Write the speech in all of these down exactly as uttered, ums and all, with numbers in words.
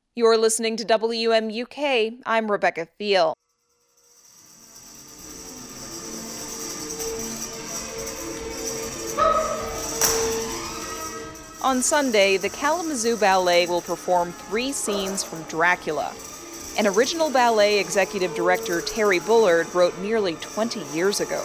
You're listening to W M U K. I'm Rebecca Thiel. On Sunday, the Kalamazoo Ballet will perform three scenes from Dracula. An original ballet executive director, Terry Bullard, wrote nearly twenty years ago.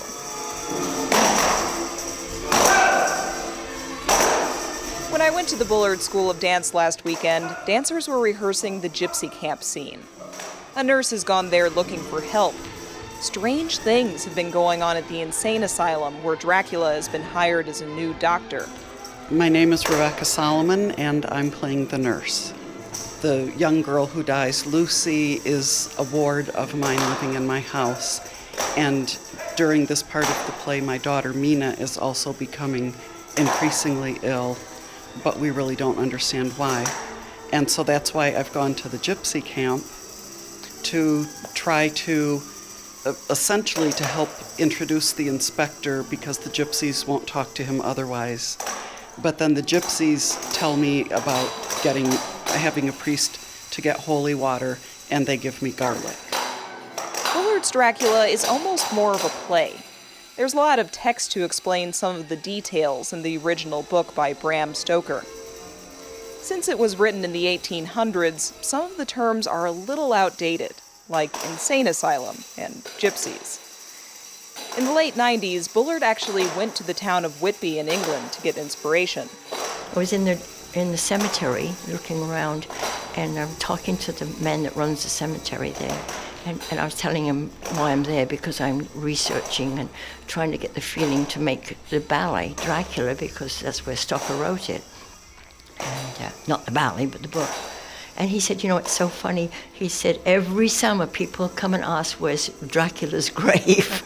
When I went to the Bullard School of Dance last weekend, dancers were rehearsing the gypsy camp scene. A nurse has gone there looking for help. Strange things have been going on at the insane asylum where Dracula has been hired as a new doctor. My name is Rebecca Solomon, and I'm playing the nurse. The young girl who dies, Lucy, is a ward of mine living in my house. And during this part of the play, my daughter Mina is also becoming increasingly ill, but we really don't understand why. And so that's why I've gone to the gypsy camp to try to uh, essentially to help introduce the inspector, because the gypsies won't talk to him otherwise. But then the gypsies tell me about getting having a priest to get holy water, and they give me garlic. Bullard's Dracula is almost more of a play. There's a lot of text to explain some of the details in the original book by Bram Stoker. Since it was written in the eighteen hundreds, some of the terms are a little outdated, like insane asylum and gypsies. In the late nineties, Bullard actually went to the town of Whitby in England to get inspiration. I was in the in the cemetery looking around, and I'm talking to the man that runs the cemetery there. And, and I was telling him why I'm there, because I'm researching and trying to get the feeling to make the ballet, Dracula, because that's where Stoker wrote it. And uh, not the ballet, but the book. And he said, you know, it's so funny. He said, every summer people come and ask, where's Dracula's grave?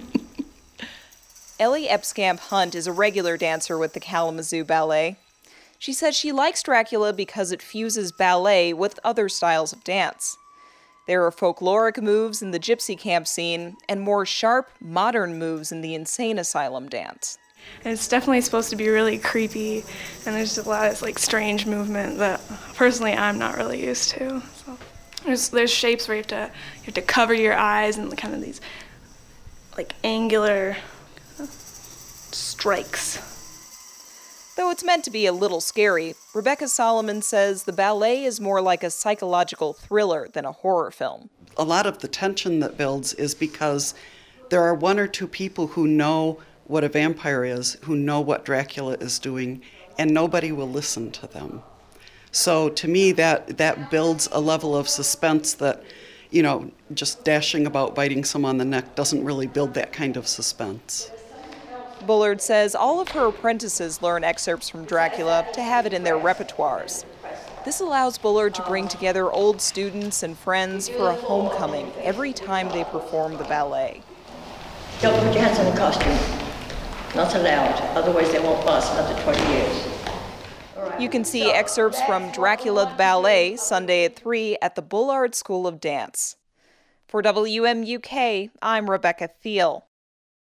Ellie Epskamp Hunt is a regular dancer with the Kalamazoo Ballet. She says she likes Dracula because it fuses ballet with other styles of dance. There are folkloric moves in the gypsy camp scene and more sharp, modern moves in the insane asylum dance. And it's definitely supposed to be really creepy, and there's just a lot of like strange movement that personally I'm not really used to. So there's there's shapes where you have to you have to cover your eyes and kind of these like angular strikes. Though it's meant to be a little scary, Rebecca Solomon says the ballet is more like a psychological thriller than a horror film. A lot of the tension that builds is because there are one or two people who know what a vampire is, who know what Dracula is doing, and nobody will listen to them. So to me, that, that builds a level of suspense that, you know, just dashing about biting someone on the neck doesn't really build that kind of suspense. Bullard says all of her apprentices learn excerpts from Dracula to have it in their repertoires. This allows Bullard to bring together old students and friends for a homecoming every time they perform the ballet. Don't put your hands on the costume. Not allowed, otherwise they won't last another twenty years. You can see excerpts from Dracula the Ballet Sunday at three at the Bullard School of Dance. For W M U K, I'm Rebecca Thiel.